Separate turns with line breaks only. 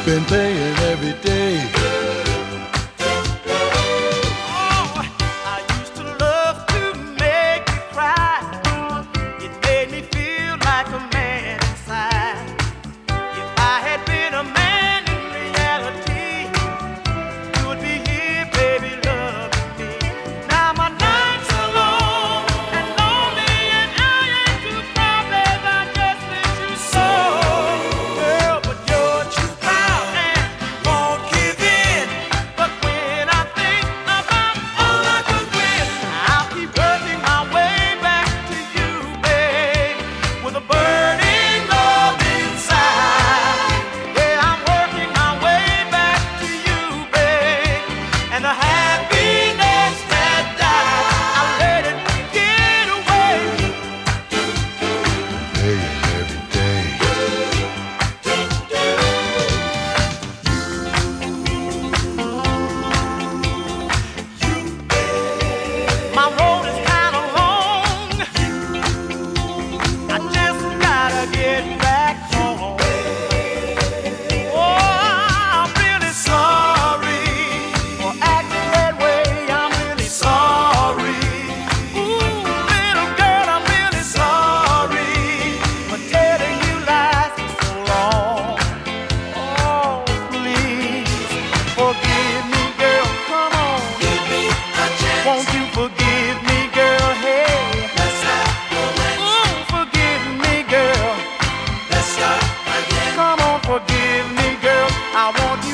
been paying every day.
Oh, I used to love to make you cry. It made me feel like a man inside. If I had been a man in reality, you would be here, baby, loving me. Now my nights are long and lonely, and I ain't too proud, babe, I just miss you so. Girl, but you're too proud and won't give in. But when I think about all I could win, I'll keep working my way back to you, babe, with a burning love inside. Yeah, I'm working my way back to you, babe, and the happiness that died, I let it get away.
Paying every day.
My road is kinda long. I just gotta get back home. Oh, I'm really sorry for acting that way. I'm really sorry. Ooh, little girl, I'm really sorry for telling you lies for so long. Oh, please forgive me, girl. Come on. Give me a chance. Won't you forgive me, girl? Hey. Let's start romance. Ooh, forgive me, girl. Let's start again. Come on, forgive me, girl. I want